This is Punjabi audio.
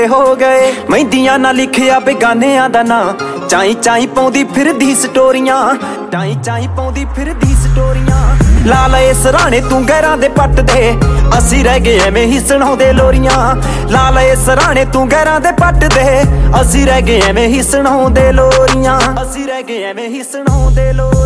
ਹੋ ਗਏ ਮਹਿੰਦੀਆਂ ਨਾ ਲਿਖਿਆ ਬੇਗਾਨਿਆਂ ਦਾ ਨਾਂ ਚਾਈ ਚਾਈ ਪਾਉਂਦੀ ਫਿਰਦੀ ਸਟੋਰੀਆਂ ਚਾਈ ਚਾਈ ਪਾਉਂਦੀ ਫਿਰਦੀ ਸਟੋਰੀਆਂ ਲਾ ਲਏ ਸਰਾਣੇ ਤੂੰ ਗਹਿਰਾਂ ਦੇ ਪੱਟ ਦੇ ਅਸੀਂ ਰਹਿ ਗਏ ਐਵੇਂ ਹੀ ਸੁਣਾਉਂਦੇ ਲੋਰੀਆਂ ਲਾ ਲਏ ਸਰਾਣੇ ਤੂੰ ਗਹਿਰਾਂ ਦੇ ਪੱਟ ਦੇ ਅਸੀਂ ਰਹਿ ਗਏ ਐਵੇਂ ਹੀ ਸੁਣਾਉਂਦੇ ਲੋਰੀਆਂ ਅਸੀਂ ਰਹਿ ਗਏ ਐਵੇਂ ਹੀ ਸੁਣਾਉਂਦੇ ਲੋਰੀਆਂ।